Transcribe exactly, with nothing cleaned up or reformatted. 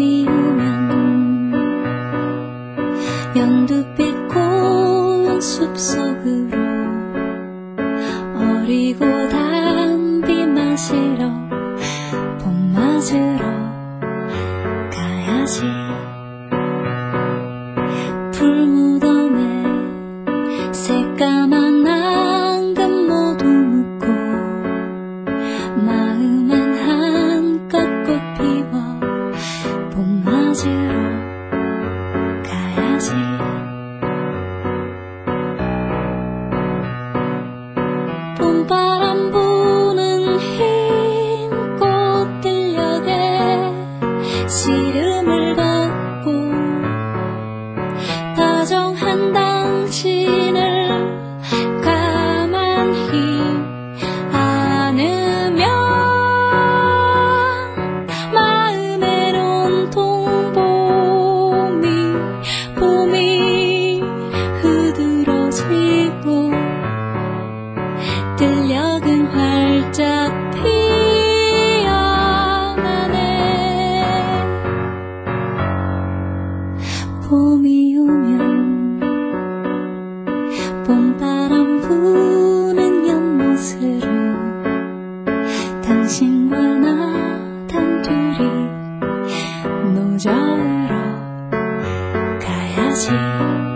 봄이 오면 연두빛 고운 숲속으로 어리고 담비 마시러 봄 맞으러 가야지. 풀무덤에 새까만 앙금 모두 묻고 마음엔 한껏 꽃 피워 봄 맞으러 가야지. 봄바람 부는 흰 꽃들녘에 시름을 걷고 다정한 당신을 가만히 안으면 마음엔 온통 봄이 봄이 흐드러지고 들녘은 활짝 피어나네. 봄이 오면 봄바람 부는 연못으로 당신과 나 단둘이 노저으러 가야지.